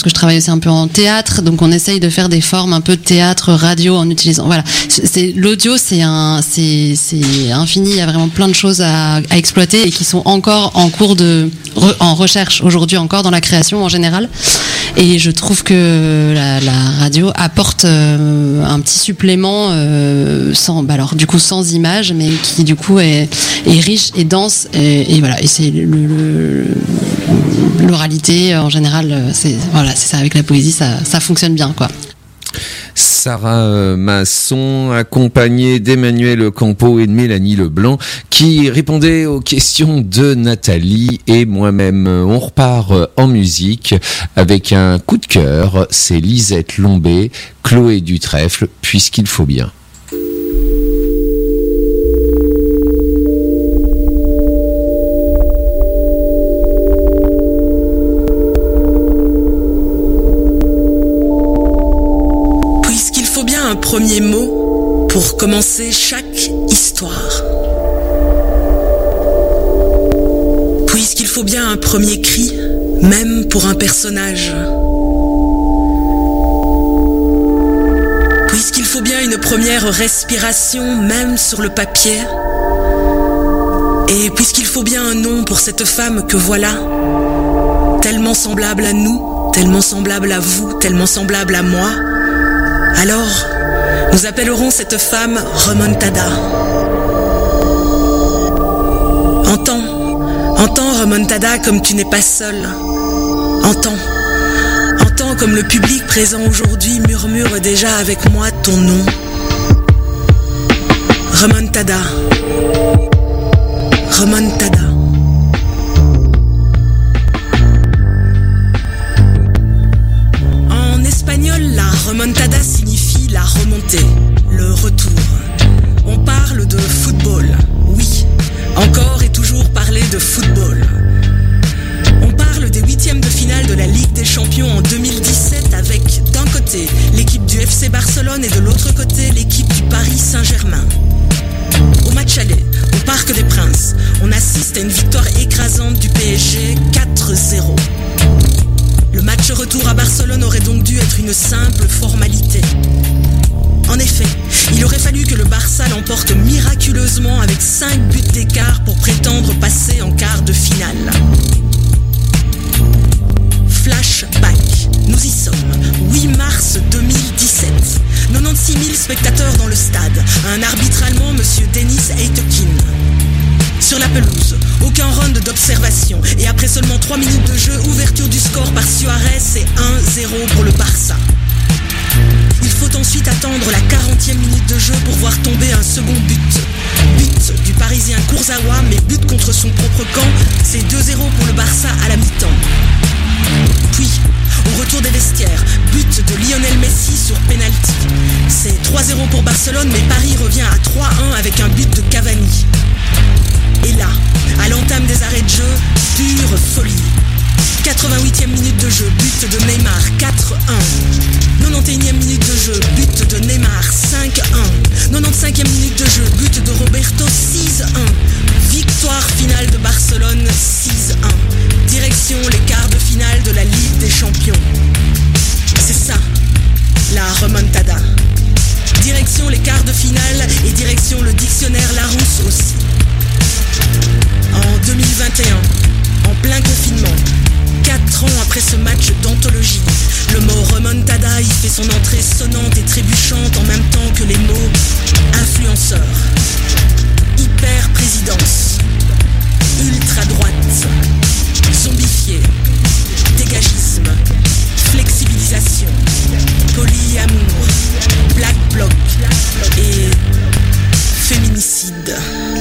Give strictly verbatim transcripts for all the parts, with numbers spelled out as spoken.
que je travaille aussi un peu en théâtre, donc on essaye de faire des formes un peu de théâtre, radio en utilisant. Voilà, c'est l'audio, c'est un, c'est c'est infini. Il y a vraiment plein de choses à, à exploiter et qui sont encore en cours de re, en recherche aujourd'hui encore dans la création en général. Et je trouve que la, la radio apporte euh, un petit supplément euh, sans, bah alors du coup sans image, mais qui du coup est, est riche et dense. Et, et voilà, et c'est le, le, l'oralité en général, c'est voilà, c'est ça avec la poésie, ça, ça fonctionne bien quoi. Sarah Masson, accompagnée d'Emmanuel Campo et de Mélanie Leblanc, qui répondait aux questions de Nathalie et moi-même. On repart en musique avec un coup de cœur, c'est Lisette Lombé, Chloé Dutrèfle, Puisqu'il faut bien. Un premier mot pour commencer chaque histoire. Puisqu'il faut bien un premier cri, même pour un personnage. Puisqu'il faut bien une première respiration, même sur le papier. Et puisqu'il faut bien un nom pour cette femme que voilà, tellement semblable à nous, tellement semblable à vous, tellement semblable à moi, alors nous appellerons cette femme Remontada. Entends, entends Remontada comme tu n'es pas seul. Entends, entends comme le public présent aujourd'hui murmure déjà avec moi ton nom. Remontada, Remontada. En espagnol, la remontada signifie la remontée, le retour. On parle de football, oui, encore et toujours parler de football. On parle des huitièmes de finale de la Ligue des Champions en deux mille dix-sept avec d'un côté l'équipe du F C Barcelone et de l'autre côté l'équipe du Paris Saint-Germain. Au match aller, au Parc des Princes, on assiste à une victoire écrasante du P S G quatre zéro. Le match retour à Barcelone aurait donc dû être une simple formalité. En effet, il aurait fallu que le Barça l'emporte miraculeusement avec cinq buts d'écart pour prétendre passer en quart de finale. Flashback, nous y sommes, huit mars deux mille dix-sept. quatre-vingt-seize mille spectateurs dans le stade, un arbitre allemand, monsieur Dennis Eitekin. Sur la pelouse, aucun round d'observation. Et après seulement trois minutes de jeu, ouverture du score par Suarez, c'est un zéro pour le Barça. Il faut ensuite attendre la quarantième minute de jeu pour voir tomber un second but. But du Parisien Kurzawa, mais but contre son propre camp, c'est deux zéro pour le Barça à la mi-temps. Puis, au retour des vestiaires, but de Lionel Messi sur penalty. C'est trois zéro pour Barcelone, mais Paris revient à trois un avec un but de Cavani. Et là, à l'entame des arrêts de jeu, pure folie. quatre-vingt-huitième minute de jeu, but de Neymar, quatre un. quatre-vingt-onze minute de jeu, but de Neymar, cinq un. quatre-vingt-quinzième minute de jeu, but de Roberto, six un. Victoire finale de Barcelone, six un. Direction les quarts de finale de la Ligue des Champions. C'est ça, la remontada. Direction les quarts de finale et direction le dictionnaire Larousse aussi. En deux mille vingt et un, en plein confinement, quatre ans après ce match d'anthologie, le mot remontada y fait son entrée sonnante et trébuchante en même temps que les mots influenceur, hyper-présidence, ultra-droite, zombifié, dégagisme, flexibilisation, polyamour, black bloc et féminicide.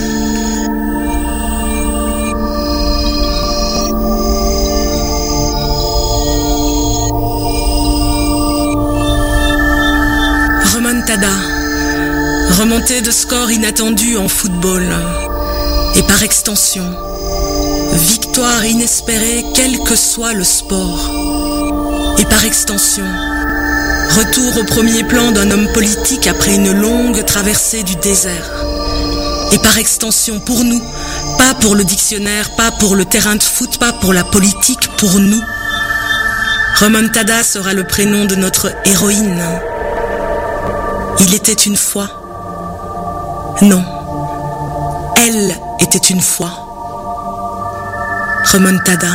Remontada, remontée de score inattendu en football, et par extension, victoire inespérée quel que soit le sport, et par extension, retour au premier plan d'un homme politique après une longue traversée du désert, et par extension pour nous, pas pour le dictionnaire, pas pour le terrain de foot, pas pour la politique, pour nous, Remontada sera le prénom de notre héroïne. Il était une fois. Non. Elle était une fois. Remontada.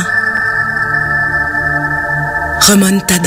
Remontada.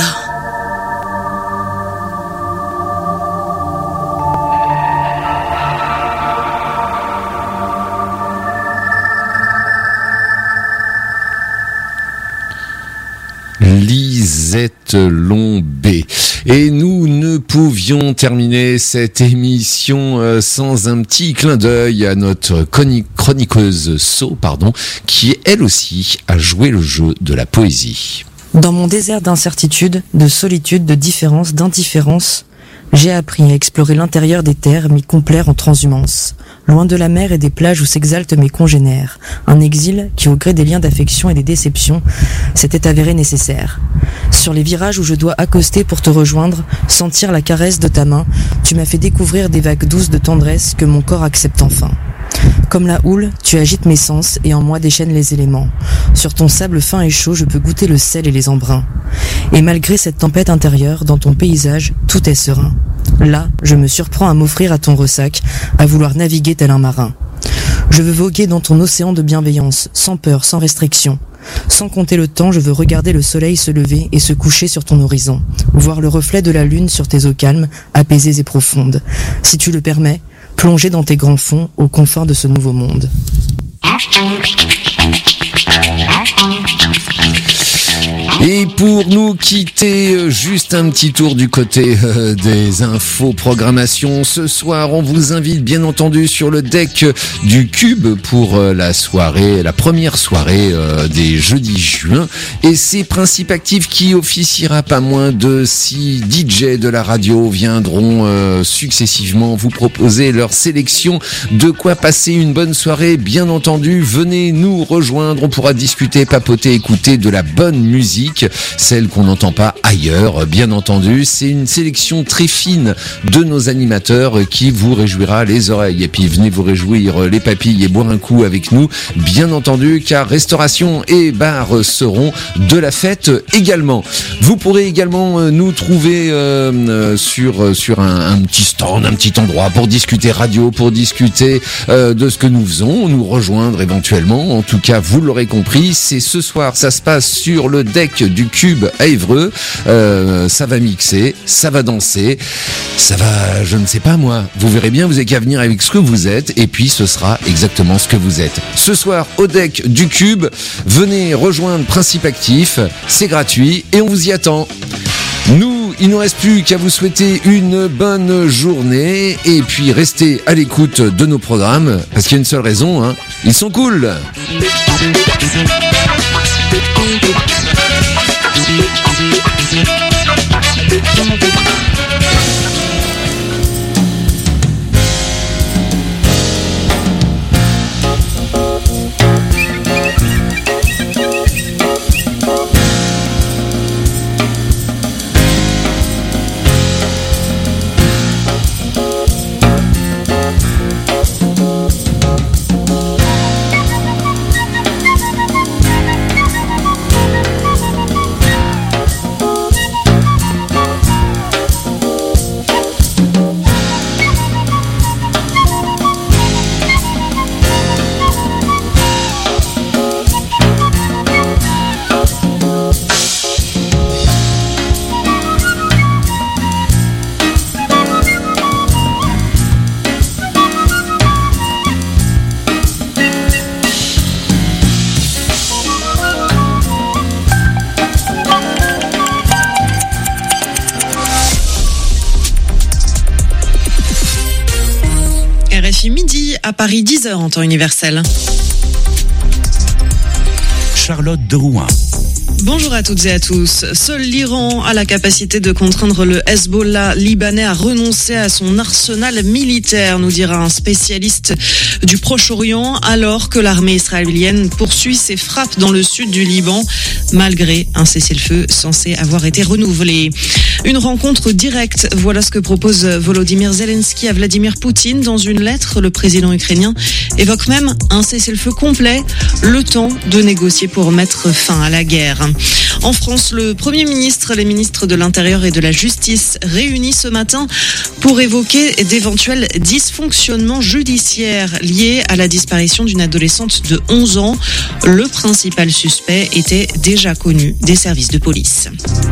Lisette Lombé. Et nous ne pouvions terminer cette émission euh, sans un petit clin d'œil à notre chroniqueuse So, pardon, qui elle aussi a joué le jeu de la poésie. Dans mon désert d'incertitude, de solitude, de différence, d'indifférence, j'ai appris à explorer l'intérieur des terres, m'y complaire en transhumance. Loin de la mer et des plages où s'exaltent mes congénères. Un exil qui, au gré des liens d'affection et des déceptions, s'était avéré nécessaire. Sur les virages où je dois accoster pour te rejoindre, sentir la caresse de ta main, tu m'as fait découvrir des vagues douces de tendresse que mon corps accepte enfin. Comme la houle, tu agites mes sens et en moi déchaînes les éléments. Sur ton sable fin et chaud, je peux goûter le sel et les embruns. Et malgré cette tempête intérieure, dans ton paysage, tout est serein. Là, je me surprends à m'offrir à ton ressac, à vouloir naviguer tel un marin. Je veux voguer dans ton océan de bienveillance, sans peur, sans restriction. Sans compter le temps, je veux regarder le soleil se lever et se coucher sur ton horizon. Voir le reflet de la lune sur tes eaux calmes, apaisées et profondes. Si tu le permets, plonger dans tes grands fonds au confort de ce nouveau monde. Et pour nous quitter, juste un petit tour du côté euh, des infos programmation. Ce soir, on vous invite bien entendu sur le deck du Cube pour euh, la soirée, la première soirée euh, des jeudis juin. Et c'est Principe Actif qui officiera pas moins de six D J de la radio viendront euh, successivement vous proposer leur sélection. De quoi passer une bonne soirée, bien entendu. Venez nous rejoindre, on pourra discuter, papoter, écouter de la bonne musique, celle qu'on n'entend pas ailleurs, bien entendu. C'est une sélection très fine de nos animateurs qui vous réjouira les oreilles. Et puis venez vous réjouir les papilles et boire un coup avec nous, bien entendu, car restauration et bar seront de la fête également. Vous pourrez également nous trouver euh, sur sur un, un petit stand, un petit endroit pour discuter radio, pour discuter euh, de ce que nous faisons, nous rejoindre éventuellement. En tout cas, vous l'aurez compris, c'est ce soir, ça se passe sur le deck du Cube à Évreux. Euh, ça va mixer, ça va danser, ça va, je ne sais pas moi. Vous verrez bien, vous n'avez qu'à venir avec ce que vous êtes, et puis ce sera exactement ce que vous êtes. Ce soir, au deck du Cube, venez rejoindre Principe Actif, c'est gratuit et on vous y attend. Nous, il ne nous reste plus qu'à vous souhaiter une bonne journée et puis restez à l'écoute de nos programmes parce qu'il y a une seule raison, hein, ils sont cool. À Paris, dix heures en temps universel. Charlotte de Rouen. Bonjour à toutes et à tous. Seul l'Iran a la capacité de contraindre le Hezbollah libanais à renoncer à son arsenal militaire, nous dira un spécialiste du Proche-Orient, alors que l'armée israélienne poursuit ses frappes dans le sud du Liban, malgré un cessez-le-feu censé avoir été renouvelé. Une rencontre directe, voilà ce que propose Volodymyr Zelensky à Vladimir Poutine. Dans une lettre, le président ukrainien évoque même un cessez-le-feu complet, le temps de négocier pour mettre fin à la guerre. En France, le Premier ministre, les ministres de l'Intérieur et de la Justice réunis ce matin pour évoquer d'éventuels dysfonctionnements judiciaires liés à la disparition d'une adolescente de onze ans. Le principal suspect était déjà connu des services de police.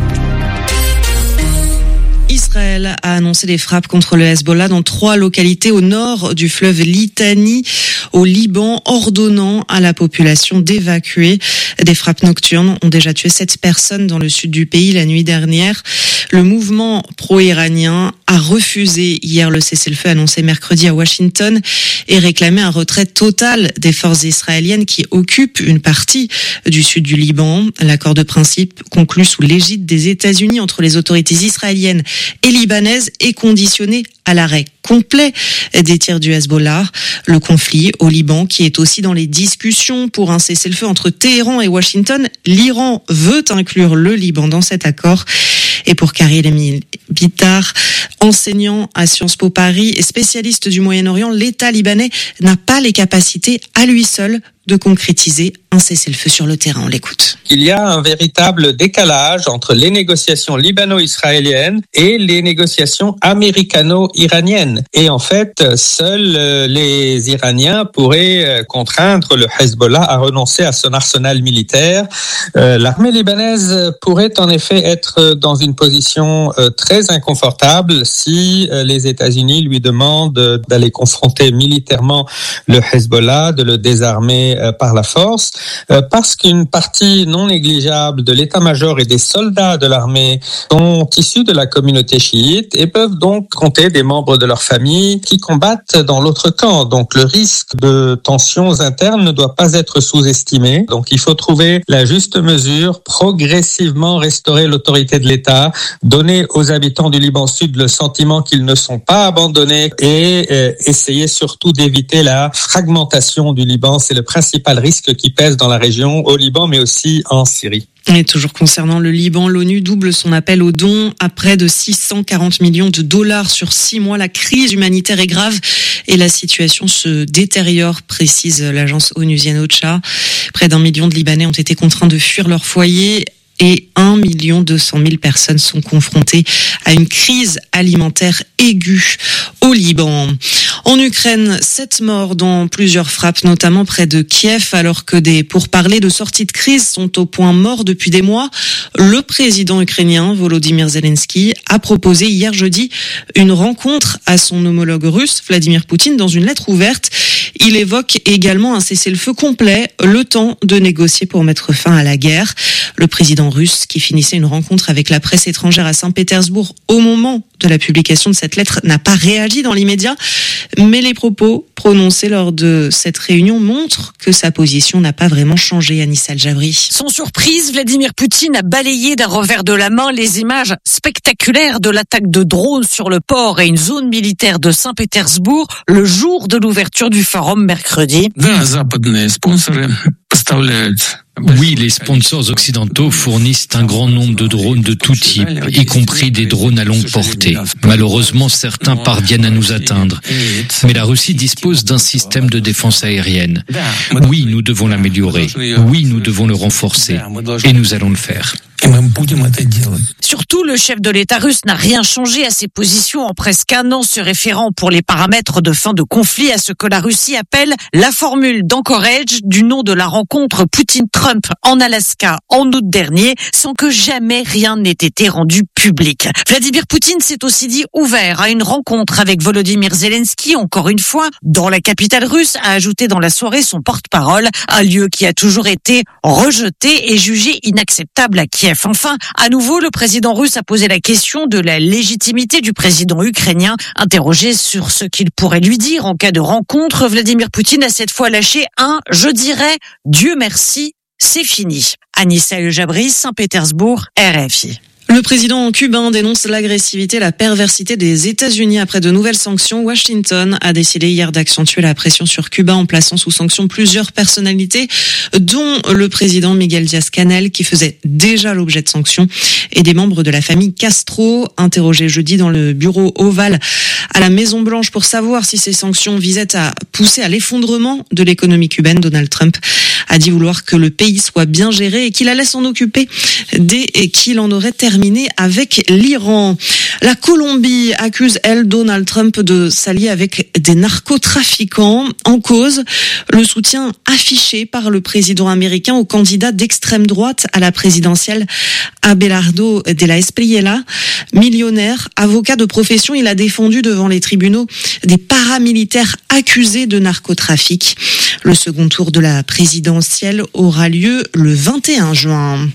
Israël a annoncé des frappes contre le Hezbollah dans trois localités au nord du fleuve Litani, au Liban, ordonnant à la population d'évacuer. Des frappes nocturnes ont déjà tué sept personnes dans le sud du pays la nuit dernière. Le mouvement pro-iranien a refusé hier le cessez-le-feu annoncé mercredi à Washington et réclamé un retrait total des forces israéliennes qui occupent une partie du sud du Liban. L'accord de principe conclu sous l'égide des États-Unis entre les autorités israéliennes et libanaises est conditionné à l'arrêt complet des tirs du Hezbollah. Le conflit au Liban, qui est aussi dans les discussions pour un cessez-le-feu entre Téhéran et Washington, l'Iran veut inclure le Liban dans cet accord. Et pour Karim Bitar, enseignant à Sciences Po Paris et spécialiste du Moyen-Orient, l'État libanais n'a pas les capacités à lui seul de concrétiser un cessez-le-feu sur le terrain. On l'écoute. Il y a un véritable décalage entre les négociations libano-israéliennes et les négociations américano-iraniennes. Et en fait, seuls les Iraniens pourraient contraindre le Hezbollah à renoncer à son arsenal militaire. Euh, l'armée libanaise pourrait en effet être dans une position euh, très inconfortable si euh, les États-Unis lui demandent d'aller confronter militairement le Hezbollah, de le désarmer euh, par la force, euh, parce qu'une partie non négligeable de l'état-major et des soldats de l'armée sont issus de la communauté chiite et peuvent donc compter des membres de leur famille qui combattent dans l'autre camp. Donc le risque de tensions internes ne doit pas être sous-estimé. Donc il faut trouver la juste mesure, progressivement restaurer l'autorité de l'État, donner aux habitants du Liban Sud le sentiment qu'ils ne sont pas abandonnés et euh, essayer surtout d'éviter la fragmentation du Liban. C'est le principal risque qui pèse dans la région, au Liban mais aussi en Syrie. Et toujours concernant le Liban, l'ONU double son appel aux dons à près de six cent quarante millions de dollars sur six mois. La crise humanitaire est grave et la situation se détériore, précise l'agence onusienne OCHA. Près d'un million de Libanais ont été contraints de fuir leur foyer et un million deux cent mille personnes sont confrontées à une crise alimentaire aiguë au Liban. En Ukraine, sept morts dans plusieurs frappes, notamment près de Kiev, alors que des pourparlers de sortie de crise sont au point mort depuis des mois. Le président ukrainien Volodymyr Zelensky a proposé hier jeudi une rencontre à son homologue russe, Vladimir Poutine, dans une lettre ouverte. Il évoque également un cessez-le-feu complet, le temps de négocier pour mettre fin à la guerre. Le président russe, qui finissait une rencontre avec la presse étrangère à Saint-Pétersbourg au moment de la publication de cette lettre, n'a pas réagi dans l'immédiat. Mais les propos prononcés lors de cette réunion montrent que sa position n'a pas vraiment changé, Anissa El-Jabri. Sans surprise, Vladimir Poutine a balayé d'un revers de la main les images spectaculaires de l'attaque de drones sur le port et une zone militaire de Saint-Pétersbourg le jour de l'ouverture du forum mercredi. Oui, les sponsors occidentaux fournissent un grand nombre de drones de tout type, y compris des drones à longue portée. Malheureusement, certains parviennent à nous atteindre. Mais la Russie dispose d'un système de défense aérienne. Oui, nous devons l'améliorer. Oui, nous devons le renforcer. Et nous allons le faire. Surtout, le chef de l'État russe n'a rien changé à ses positions en presque un an, se référant pour les paramètres de fin de conflit à ce que la Russie appelle la formule d'Anchorage, du nom de la rencontre Poutine-Trump en Alaska en août dernier, sans que jamais rien n'ait été rendu public. Vladimir Poutine s'est aussi dit ouvert à une rencontre avec Volodymyr Zelensky, encore une fois, dans la capitale russe, a ajouté dans la soirée son porte-parole, un lieu qui a toujours été rejeté et jugé inacceptable à Kiev. Enfin, à nouveau, le président russe a posé la question de la légitimité du président ukrainien. Interrogé sur ce qu'il pourrait lui dire en cas de rencontre, Vladimir Poutine a cette fois lâché un « je dirais Dieu merci, c'est fini ». Anissa El-Jabri, Saint-Pétersbourg, R F I. Le président cubain dénonce l'agressivité et la perversité des États-Unis après de nouvelles sanctions. Washington a décidé hier d'accentuer la pression sur Cuba en plaçant sous sanction plusieurs personnalités, dont le président Miguel Díaz-Canel, qui faisait déjà l'objet de sanctions, et des membres de la famille Castro. Interrogé jeudi dans le bureau ovale à la Maison-Blanche pour savoir si ces sanctions visaient à pousser à l'effondrement de l'économie cubaine, Donald Trump a dit vouloir que le pays soit bien géré et qu'il allait s'en occuper dès qu'il en aurait terminé avec l'Iran. La Colombie accuse, elle, Donald Trump de s'allier avec des narcotrafiquants. En cause, le soutien affiché par le président américain au candidat d'extrême droite à la présidentielle, Abelardo de la Espriella. Millionnaire, avocat de profession, il a défendu devant les tribunaux des paramilitaires accusés de narcotrafic. Le second tour de la présidentielle aura lieu le vingt et un juin.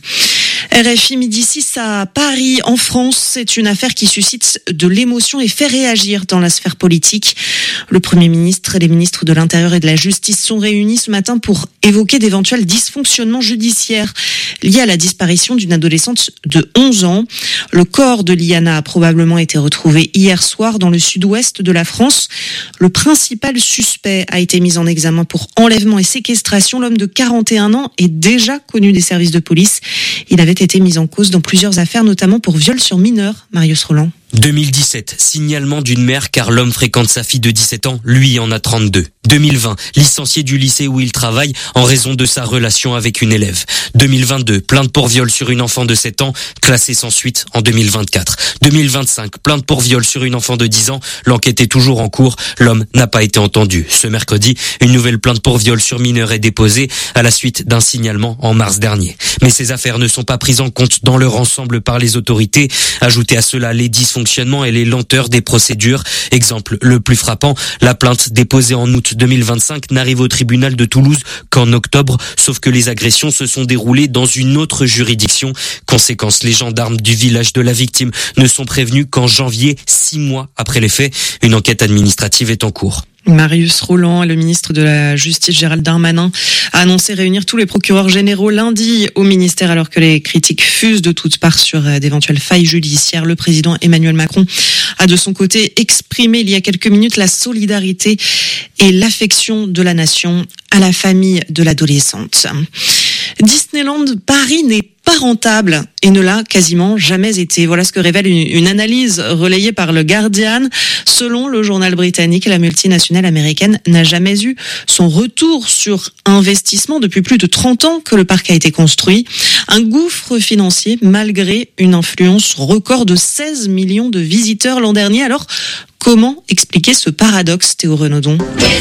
R F I Midi six à Paris, en France, c'est une affaire qui suscite de l'émotion et fait réagir dans la sphère politique. Le Premier ministre et les ministres de l'Intérieur et de la Justice sont réunis ce matin pour évoquer d'éventuels dysfonctionnements judiciaires liés à la disparition d'une adolescente de onze ans. Le corps de Liana a probablement été retrouvé hier soir dans le sud-ouest de la France. Le principal suspect a été mis en examen pour enlèvement et séquestration. L'homme de quarante et un ans est déjà connu des services de police. Il avait été mis en cause dans plusieurs affaires, notamment pour viol sur mineur. Marius Roland. deux mille dix-sept, signalement d'une mère car l'homme fréquente sa fille de dix-sept ans, lui en a trente-deux. deux mille vingt, licencié du lycée où il travaille en raison de sa relation avec une élève. deux mille vingt-deux, plainte pour viol sur une enfant de sept ans, classée sans suite en deux mille vingt-quatre. deux mille vingt-cinq, plainte pour viol sur une enfant de dix ans, l'enquête est toujours en cours, l'homme n'a pas été entendu. Ce mercredi, une nouvelle plainte pour viol sur mineur est déposée à la suite d'un signalement en mars dernier. Mais ces affaires ne sont pas prises en compte dans leur ensemble par les autorités. Ajoutez à cela les dysfonctionnements et les lenteurs des procédures. Exemple le plus frappant, la plainte déposée en août deux mille vingt-cinq n'arrive au tribunal de Toulouse qu'en octobre, sauf que les agressions se sont déroulées dans une autre juridiction. Conséquence, les gendarmes du village de la victime ne sont prévenus qu'en janvier, six mois après les faits. Une enquête administrative est en cours. Marius Roland, le ministre de la Justice Gérald Darmanin, a annoncé réunir tous les procureurs généraux lundi au ministère alors que les critiques fusent de toutes parts sur d'éventuelles failles judiciaires. Le président Emmanuel Macron a de son côté exprimé il y a quelques minutes la solidarité et l'affection de la nation à la famille de l'adolescente. Disneyland Paris n'est pas rentable et ne l'a quasiment jamais été. Voilà ce que révèle une, une analyse relayée par le Guardian. Selon le journal britannique, la multinationale américaine n'a jamais eu son retour sur investissement depuis plus de trente ans que le parc a été construit. Un gouffre financier malgré une influence record de seize millions de visiteurs l'an dernier. Alors, comment expliquer ce paradoxe, Théo Renaudon ?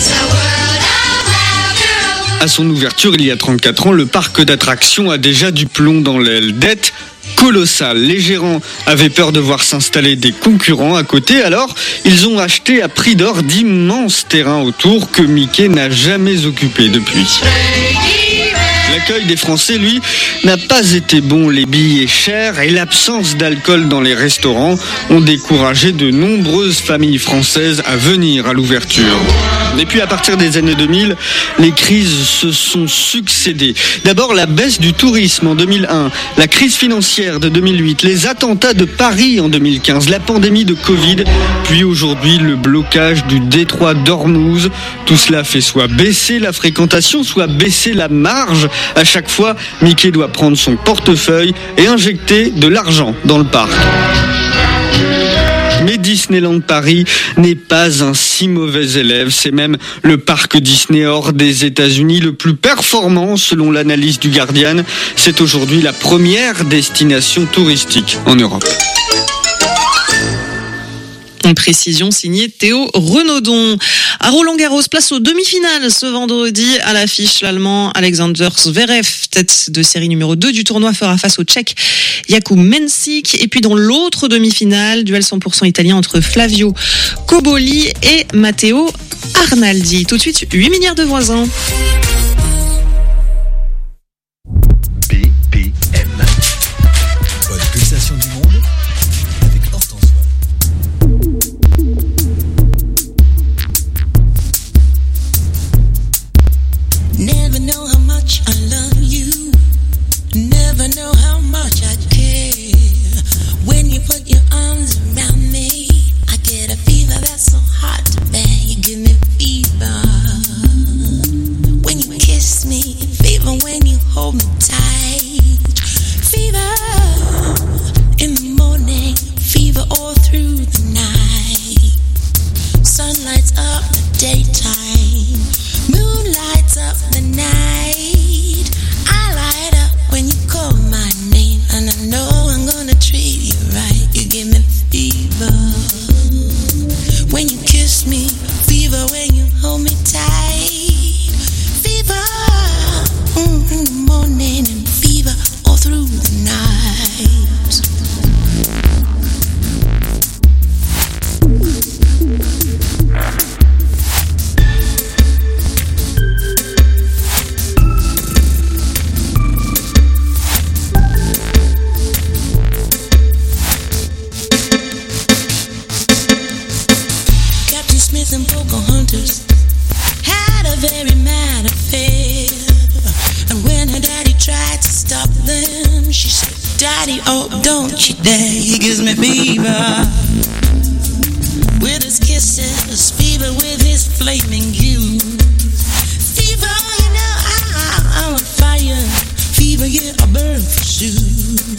À son ouverture il y a trente-quatre ans, le parc d'attractions a déjà du plomb dans l'aile. Dette colossale. Les gérants avaient peur de voir s'installer des concurrents à côté, alors ils ont acheté à prix d'or d'immenses terrains autour que Mickey n'a jamais occupés depuis. L'accueil des Français, lui, n'a pas été bon. Les billets chers et l'absence d'alcool dans les restaurants ont découragé de nombreuses familles françaises à venir à l'ouverture. Et puis à partir des années deux mille, les crises se sont succédées. D'abord la baisse du tourisme en deux mille un, la crise financière de deux mille huit, les attentats de Paris en deux mille quinze, la pandémie de Covid, puis aujourd'hui le blocage du détroit d'Ormuz. Tout cela fait soit baisser la fréquentation, soit baisser la marge. À chaque fois, Mickey doit prendre son portefeuille et injecter de l'argent dans le parc. Mais Disneyland Paris n'est pas un si mauvais élève. C'est même le parc Disney hors des États-Unis le plus performant selon l'analyse du Guardian. C'est aujourd'hui la première destination touristique en Europe. Une précision signée Théo Renaudon. À Roland-Garros, place aux demi-finales ce vendredi. À l'affiche, l'Allemand Alexander Zverev, tête de série numéro deux du tournoi, fera face au Tchèque Jakub Mensik. Et puis dans l'autre demi-finale, duel cent pour cent italien entre Flavio Cobolli et Matteo Arnaldi. Tout de suite, huit milliards de voisins. B P M. Bonne pulsation du monde avec Hortense Vol. Never know how much I love you. Never know how much I care. Cowboys and Pocahontas had a very mad affair. And when her daddy tried to stop them, she said, Daddy, oh, don't you dare, he gives me fever. With his kisses, fever with his flaming youth. Fever, you know, I, I'm a fire. Fever, yeah, I burn for sure.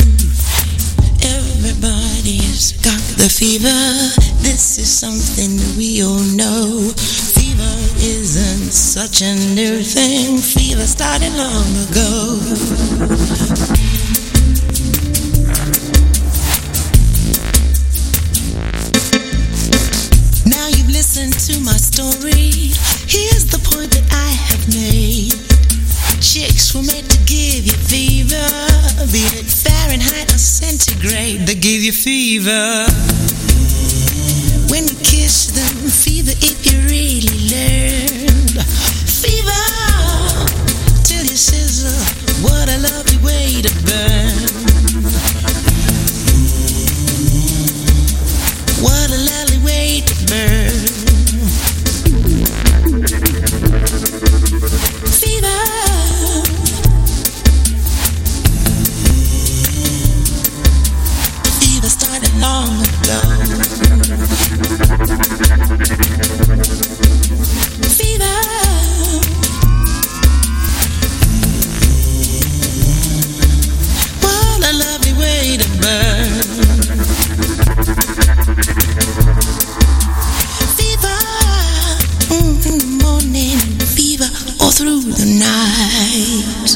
Everybody's got the fever. This is something we all know. Fever isn't such a new thing. Fever started long ago. Now you've listened to my story. Here's the point that I have made. Chicks were made to give you fever, be it Fahrenheit or centigrade, they give you fever. When you kiss them, fever if you really learned. Fever till you sizzle, what a lovely way to burn. What a lovely way to burn. Fever. Fever started long ago. Fever. What a lovely way to burn. Fever. Mm, in the morning, fever all through the night.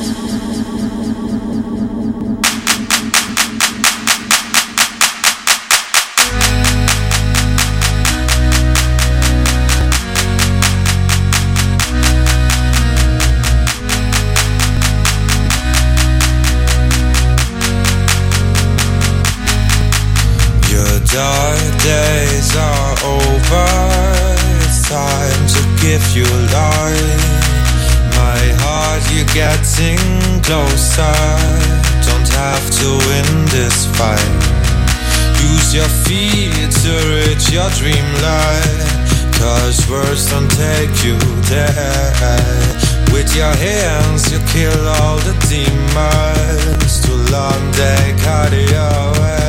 Dark days are over, it's time to give you light. My heart, you're getting closer, don't have to win this fight. Use your feet to reach your dreamlight, cause words don't take you there. With your hands you kill all the demons, too long they carry away.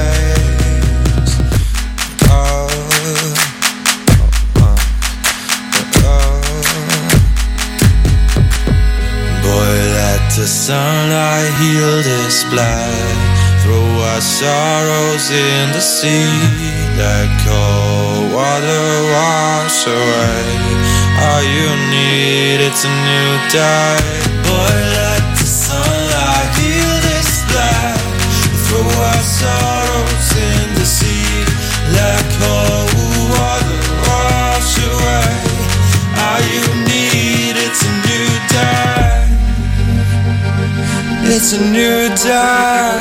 The sunlight heal this blood. Throw our sorrows in the sea. Let cold water wash away all you need. It's a new day. Boy, let the sunlight heal this blood. Throw our sorrows in the sea. Let cold water wash away all you need. It's a new day. It's a new day.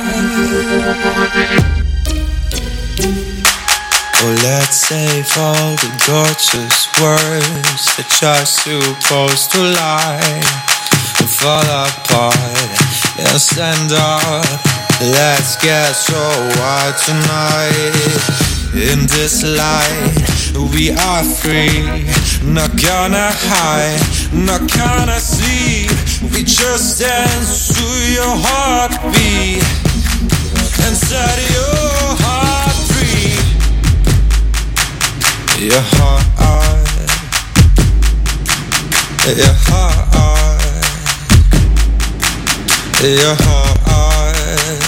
Oh, let's save all the gorgeous words that you're supposed to lie and fall apart and stand up. Let's get so wild tonight. In this light, we are free. Not gonna hide, not gonna sleep. We just dance to your heartbeat and set your heart free. Your heart, your heart, your heart,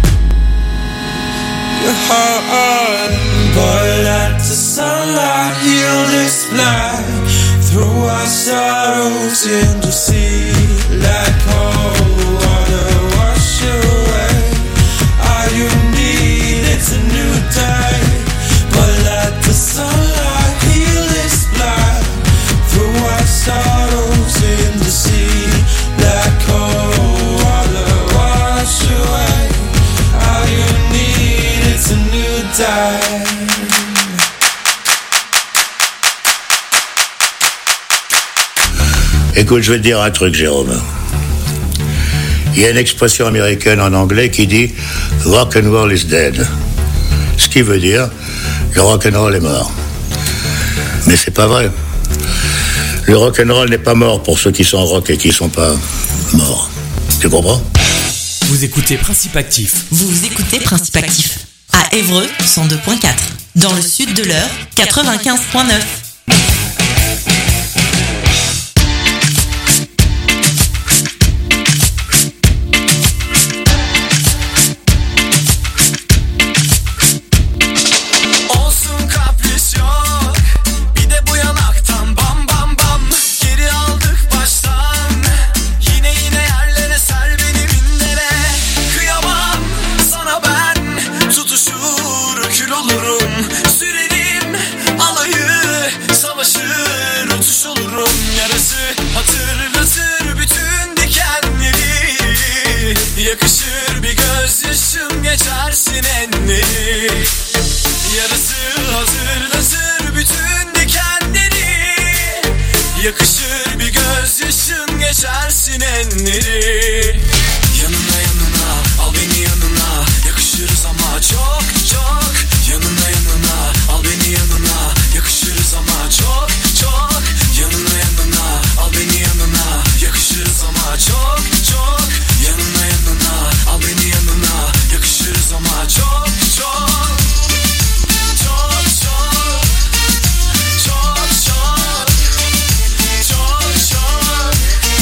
your heart. Boy, let the sunlight heal this blood. Throw our sorrows in the sea. Let cold water wash away all you need. It's a new day. But let the sunlight heal this blood. Throw our sorrows in the sea. Let cold water wash away all you need. It's a new day. Écoute, je vais te dire un truc, Jérôme. Il y a une expression américaine en anglais qui dit « rock and roll is dead ». Ce qui veut dire « le rock and roll est mort ». Mais c'est pas vrai. Le rock'n'roll n'est pas mort pour ceux qui sont rock et qui sont pas morts. Tu comprends? Vous écoutez Principe Actif. Vous écoutez Principe Actif. À Évreux, cent deux point quatre. Dans le sud de l'Eure, quatre-vingt-quinze point neuf. Yakışır bir gözyaşım geçersin enleri. Yarısı hazırlatır bütün dikenleri. Yakışır bir gözyaşım geçersin enleri. Yanına yanına al beni yanına. Yakışırız ama çok çok. Yanına yanına al beni yanına. Yakışırız ama çok çok. Yanına yanına al beni yanına. Yakışırız ama çok çok. Yanına yanına al beni yanına. Yakışırız ama çok çok. Çok çok. Çok çok. Çok çok.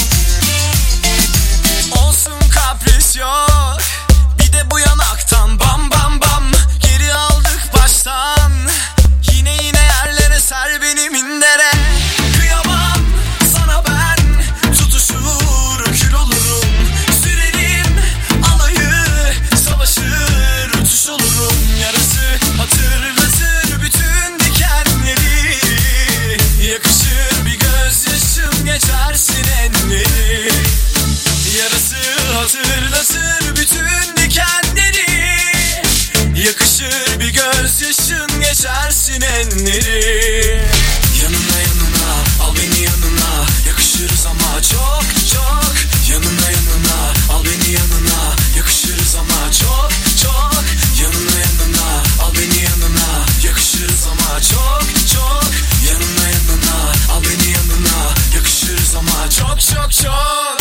Olsun kapris yok. Bir de bu yanaktan bam bam bam. Geri aldık baştan. Yine yine yerlere ser beni mindere. Kıyamam sana ben. Tutuşur kül olurum. Sürerim alayı. Savaşır uçuş olurum. Yarası hatırlatır bütün dikenleri. Yakışır bir gözyaşım geçersin enleri. Yarası hatırlatır bütün dikenleri. Yakışır bir gözyaşın geçersin enleri. Yanına yanına al beni yanına. Yakışırız ama çok çok. Yanına yanına al beni yanına. Yakışırız ama çok çok. Yanına yanına al beni yanına. Yakışırız ama çok çok. Yanına yanına al beni yanına. Yakışırız ama çok çok çok.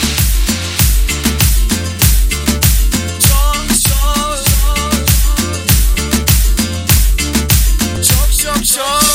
Çok çok. Çok çok çok.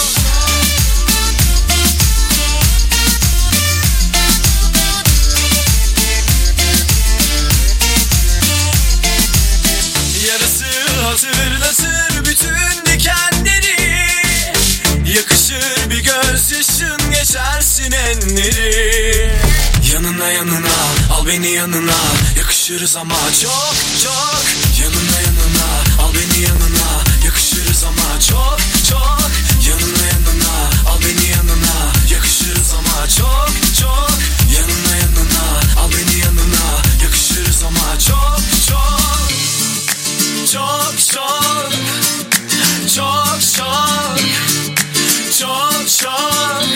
Yarısı hatırlatır bütün dikenleri. Yakışır bir gözyaşın geçersin enleri. Yanına yanına al beni yanına. Yakışırız ama çok çok. Yanına yanına al beni yanına. Yakışırız ama çok çok. Yanına yanına al beni yanına. Yakışırız ama çok çok. Yanına yanına al beni yanına. Yakışırız ama çok çok. Çok çok. Çok çok. Çok çok.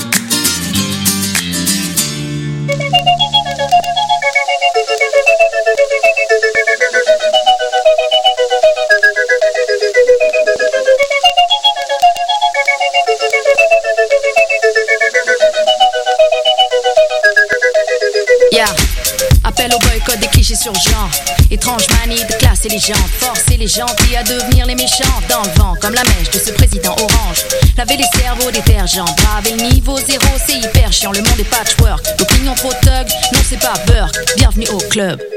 Yeah. Appel au boycott des clichés sur genre. Étrange manie de classer les gens. Forcer les gentils à devenir les méchants. Dans le vent comme la mèche de ce président orange. Laver les cerveaux détergents. Braver le niveau zéro, c'est hyper chiant. Le monde est patchwork. L'opinion trop thug, non c'est pas beurre. Bienvenue au club.